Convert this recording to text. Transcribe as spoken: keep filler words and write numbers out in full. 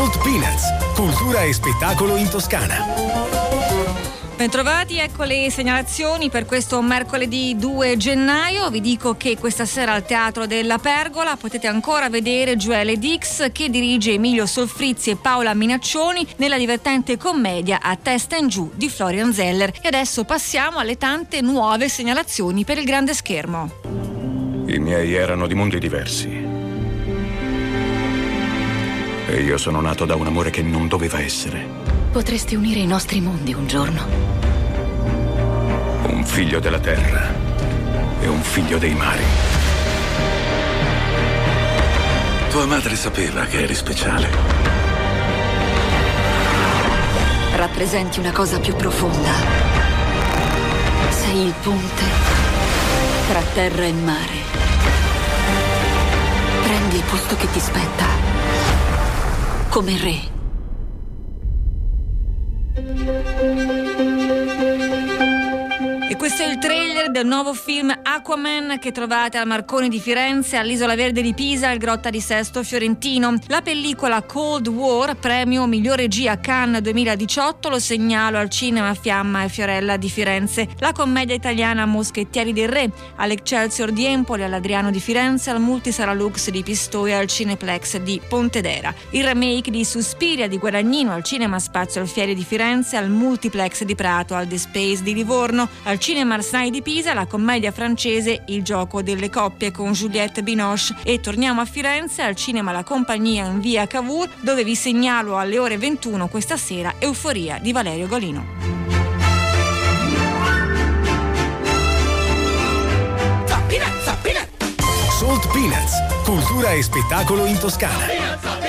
Salt Peanuts, cultura e spettacolo in Toscana. Bentrovati, ecco le segnalazioni per questo mercoledì due gennaio. Vi dico che questa sera al Teatro della Pergola potete ancora vedere Joelle Dix, che dirige Emilio Solfrizzi e Paola Minaccioni nella divertente commedia A testa in giù di Florian Zeller. E adesso passiamo alle tante nuove segnalazioni per il grande schermo. I miei erano di mondi diversi e io sono nato da un amore che non doveva essere. Potresti unire i nostri mondi un giorno. Un figlio della terra e un figlio dei mari. Tua madre sapeva che eri speciale. Rappresenti una cosa più profonda. Sei il ponte tra terra e mare. Prendi il posto che ti spetta come re. E questo è il trailer del nuovo film Aquaman che trovate al Marconi di Firenze, all'Isola Verde di Pisa, al Grotta di Sesto Fiorentino. La pellicola Cold War, premio miglior regia a Cannes duemiladiciotto, lo segnalo al Cinema Fiamma e Fiorella di Firenze. La commedia italiana Moschettieri del Re, all'Excelsior di Empoli, all'Adriano di Firenze, al Multisala Lux di Pistoia e al Cineplex di Pontedera. Il remake di Suspiria di Guadagnino al Cinema Spazio Alfieri di Firenze, al Multiplex di Prato, al The Space di Livorno, al Cinema Arsai di Pisa, la commedia francese Il gioco delle coppie con Juliette Binoche. E torniamo a Firenze al Cinema La Compagnia in via Cavour, dove vi segnalo alle ore ventuno questa sera Euforia di Valerio Golino. Salt Peanuts, cultura e spettacolo in Toscana.